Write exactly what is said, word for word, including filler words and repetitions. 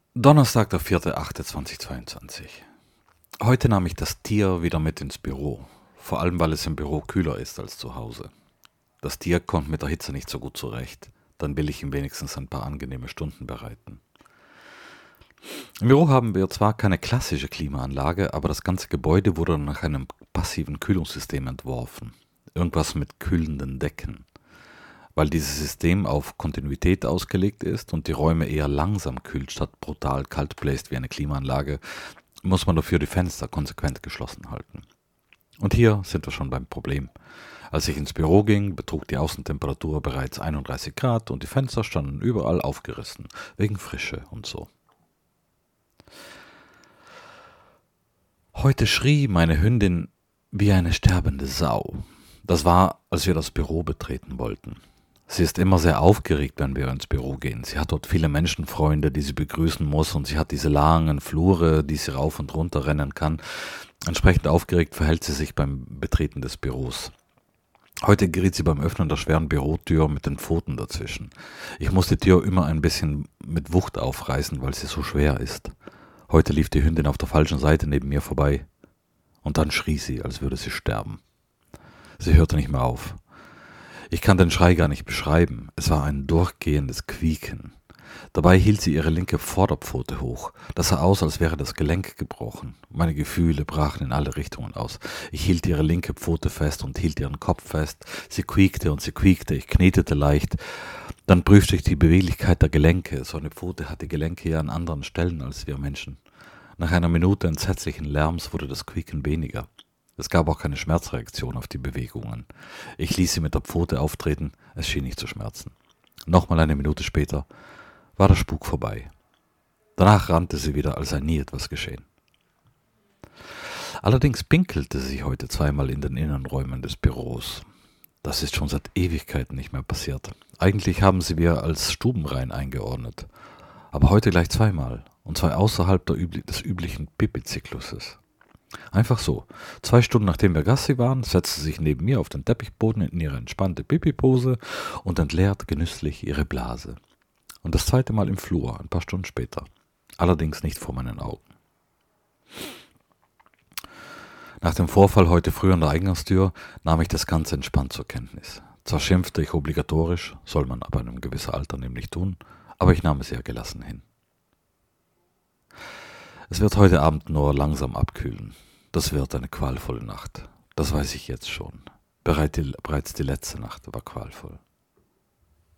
Donnerstag, der vierte achte zweitausendzweiundzwanzig. Heute nahm ich das Tier wieder mit ins Büro, vor allem weil es im Büro kühler ist als zu Hause. Das Tier kommt mit der Hitze nicht so gut zurecht, dann will ich ihm wenigstens ein paar angenehme Stunden bereiten. Im Büro haben wir zwar keine klassische Klimaanlage, aber das ganze Gebäude wurde nach einem passiven Kühlungssystem entworfen. Irgendwas mit kühlenden Decken. Weil dieses System auf Kontinuität ausgelegt ist und die Räume eher langsam kühlt statt brutal kalt bläst wie eine Klimaanlage, muss man dafür die Fenster konsequent geschlossen halten. Und hier sind wir schon beim Problem. Als ich ins Büro ging, betrug die Außentemperatur bereits einunddreißig Grad und die Fenster standen überall aufgerissen, wegen Frische und so. Heute schrie meine Hündin wie eine sterbende Sau. Das war, als wir das Büro betreten wollten. Sie ist immer sehr aufgeregt, wenn wir ins Büro gehen. Sie hat dort viele Menschenfreunde, die sie begrüßen muss, und sie hat diese langen Flure, die sie rauf und runter rennen kann. Entsprechend aufgeregt verhält sie sich beim Betreten des Büros. Heute geriet sie beim Öffnen der schweren Bürotür mit den Pfoten dazwischen. Ich muss die Tür immer ein bisschen mit Wucht aufreißen, weil sie so schwer ist. Heute lief die Hündin auf der falschen Seite neben mir vorbei. Und dann schrie sie, als würde sie sterben. Sie hörte nicht mehr auf. Ich kann den Schrei gar nicht beschreiben. Es war ein durchgehendes Quieken. Dabei hielt sie ihre linke Vorderpfote hoch. Das sah aus, als wäre das Gelenk gebrochen. Meine Gefühle brachen in alle Richtungen aus. Ich hielt ihre linke Pfote fest und hielt ihren Kopf fest. Sie quiekte und sie quiekte. Ich knetete leicht. Dann prüfte ich die Beweglichkeit der Gelenke. So eine Pfote hat die Gelenke ja an anderen Stellen als wir Menschen. Nach einer Minute entsetzlichen Lärms wurde das Quieken weniger. Es gab auch keine Schmerzreaktion auf die Bewegungen. Ich ließ sie mit der Pfote auftreten, es schien nicht zu schmerzen. Nochmal eine Minute später war der Spuk vorbei. Danach rannte sie wieder, als sei nie etwas geschehen. Allerdings pinkelte sie heute zweimal in den Innenräumen des Büros. Das ist schon seit Ewigkeiten nicht mehr passiert. Eigentlich haben sie wir als Stubenreihen eingeordnet. Aber heute gleich zweimal, und zwar außerhalb der übli- des üblichen Pipi-Zykluses. Einfach so. Zwei Stunden nachdem wir Gassi waren, setzte sie sich neben mir auf den Teppichboden in ihre entspannte Pipi-Pose und entleert genüsslich ihre Blase. Und das zweite Mal im Flur, ein paar Stunden später. Allerdings nicht vor meinen Augen. Nach dem Vorfall heute früh an der Eingangstür nahm ich das Ganze entspannt zur Kenntnis. Zwar schimpfte ich obligatorisch, soll man ab einem gewissen Alter nämlich tun, aber ich nahm es sehr gelassen hin. Es wird heute Abend nur langsam abkühlen. Das wird eine qualvolle Nacht. Das weiß ich jetzt schon. Bereits die, bereits die letzte Nacht war qualvoll.